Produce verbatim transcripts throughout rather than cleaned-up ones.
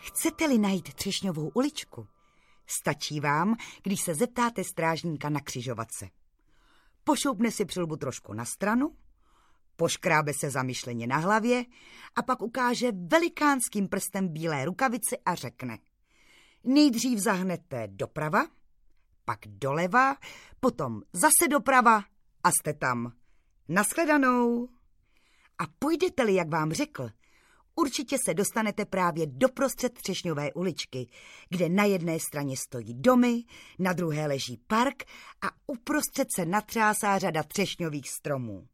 Chcete-li najít Třešňovou uličku, stačí vám, když se zeptáte strážníka na křižovatce. Pošoupne si přilbu trošku na stranu, poškrábe se zamyšleně na hlavě a pak ukáže velikánským prstem bílé rukavici a řekne: nejdřív zahnete doprava, pak doleva, potom zase doprava a jste tam. Nashledanou. A půjdete-li, jak vám řekl, určitě se dostanete právě doprostřed Třešňové uličky, kde na jedné straně stojí domy, na druhé leží park a uprostřed se natřásá řada třešňových stromů.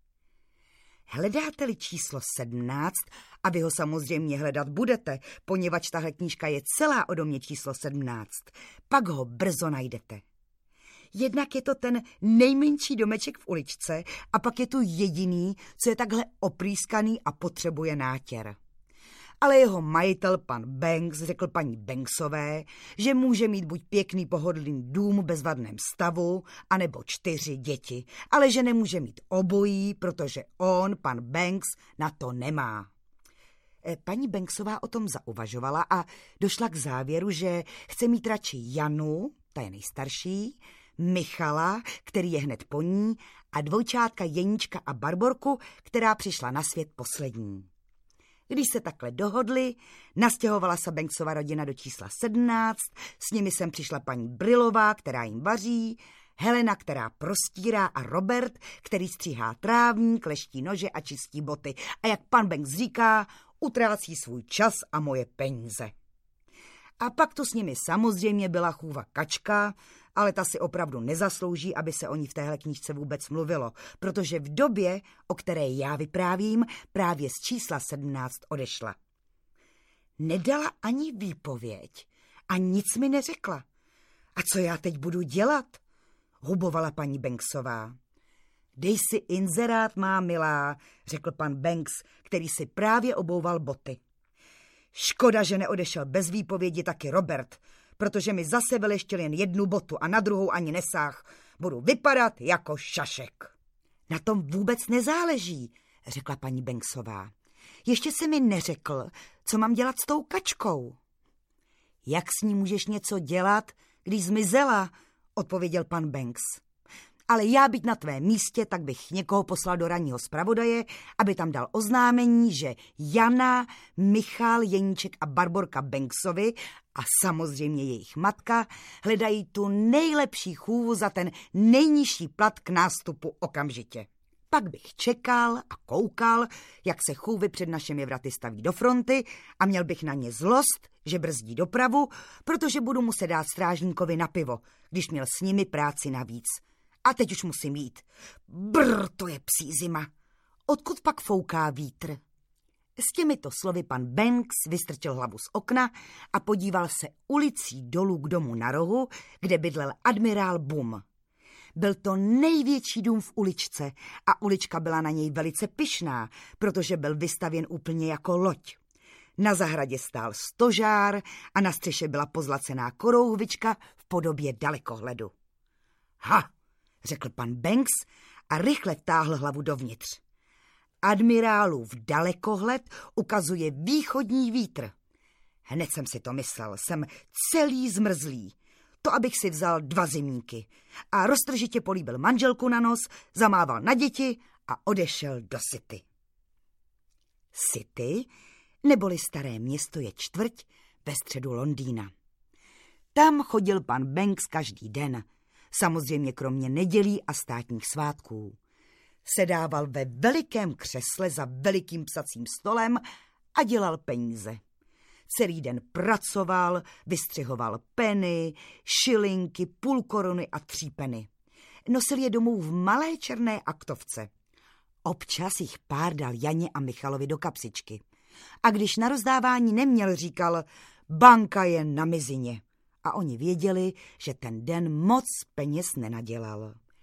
Hledáte-li číslo sedmnáct, a vy ho samozřejmě hledat budete, poněvadž tahle knížka je celá o domě číslo sedmnáct, pak ho brzo najdete. Jednak je to ten nejmenší domeček v uličce a pak je tu jediný, co je takhle oprýskaný a potřebuje nátěr. Ale jeho majitel, pan Banks, řekl paní Banksové, že může mít buď pěkný pohodlný dům v bezvadném stavu, anebo čtyři děti, ale že nemůže mít obojí, protože on, pan Banks, na to nemá. Paní Banksová o tom zauvažovala a došla k závěru, že chce mít radši Janu, ta je nejstarší, Michala, který je hned po ní, a dvojčátka Jeníčka a Barborku, která přišla na svět poslední. Když se takhle dohodli, nastěhovala se Banksova rodina do čísla sedmnáct, s nimi sem přišla paní Brillová, která jim vaří, Helena, která prostírá, a Robert, který stříhá trávník, leští nože a čistí boty. A jak pan Banks říká, utrácí svůj čas a moje peníze. A pak tu s nimi samozřejmě byla chůva Kačka, ale ta si opravdu nezaslouží, aby se o ní v téhle knížce vůbec mluvilo, protože v době, o které já vyprávím, právě z čísla sedmnáct odešla. Nedala ani výpověď a nic mi neřekla. A co já teď budu dělat? Hubovala paní Banksová. Dej si inzerát, má milá, řekl pan Banks, který si právě obouval boty. Škoda, že neodešel bez výpovědi taky Robert, protože mi zase veleštil jen jednu botu a na druhou ani nesáh. Budu vypadat jako šašek. Na tom vůbec nezáleží, řekla paní Banksová. Ještě se mi neřekl, co mám dělat s tou Kačkou. Jak s ní můžeš něco dělat, když zmizela, odpověděl pan Banks. Ale já být na tvém místě, tak bych někoho poslal do ranního zpravodaje, aby tam dal oznámení, že Jana, Michal, Jeníček a Barborka Banksovi a samozřejmě jejich matka hledají tu nejlepší chůvu za ten nejnižší plat k nástupu okamžitě. Pak bych čekal a koukal, jak se chůvy před našimi vraty staví do fronty a měl bych na ně zlost, že brzdí dopravu, protože budu muset dát strážníkovi na pivo, když měl s nimi práci navíc. A teď už musím jít. Brr, to je psí zima. Odkud pak fouká vítr? S těmito slovy pan Banks vystrčil hlavu z okna a podíval se ulicí dolů k domu na rohu, kde bydlel admirál Bum. Byl to největší dům v uličce a ulička byla na něj velice pyšná, protože byl vystavěn úplně jako loď. Na zahradě stál stožár a na střeše byla pozlacená korouhvička v podobě dalekohledu. Ha, řekl pan Banks a rychle vtáhl hlavu dovnitř. Admirálův dalekohled ukazuje východní vítr. Hned jsem si to myslel, jsem celý zmrzlý. To, abych si vzal dva zimníky. A roztržitě políbil manželku na nos, zamával na děti a odešel do City. City, neboli Staré město, je čtvrť ve středu Londýna. Tam chodil pan Banks každý den, samozřejmě kromě nedělí a státních svátků. Sedával ve velikém křesle za velikým psacím stolem a dělal peníze. Celý den pracoval, vystřihoval peny, šilinky, půl koruny a třípeny. Nosil je domů v malé černé aktovce. Občas jich pár dal Janě a Michalovi do kapsičky. A když na rozdávání neměl, říkal, banka je na mizině. A oni věděli, že ten den moc peněz nenadělal.